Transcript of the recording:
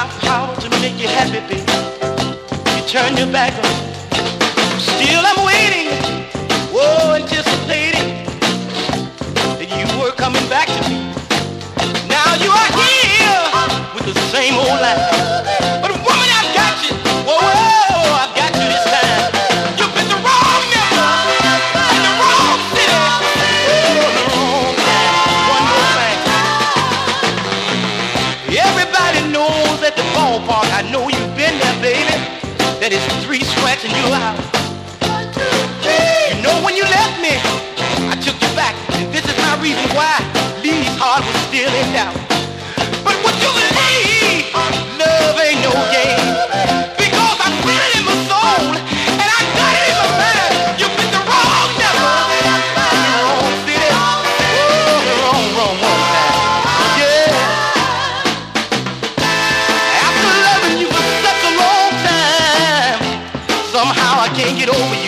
my power to make you happy, baby. You turn your back on me. Still I'm waiting, oh, anticipating that you were coming back to me. Now you are here with the same old line. But woman, I've got you. Whoa, whoa, I've got you this time. You picked the wrong number in the wrong city. Oh, the wrong time. One more thing. Everybody knows at the ballpark, I know you've been there, baby, that it's 3 strikes and you're out. You know when you left me, I took you back, and this is my reason why Lee's heart was still in doubt. But what you believe, love ain't no game, because I feel it in my soul, and I got it in my mind. You picked the wrong number, the wrong city, oh, the wrong time. Yeah. After loving you for such a long time, somehow I can't get over you.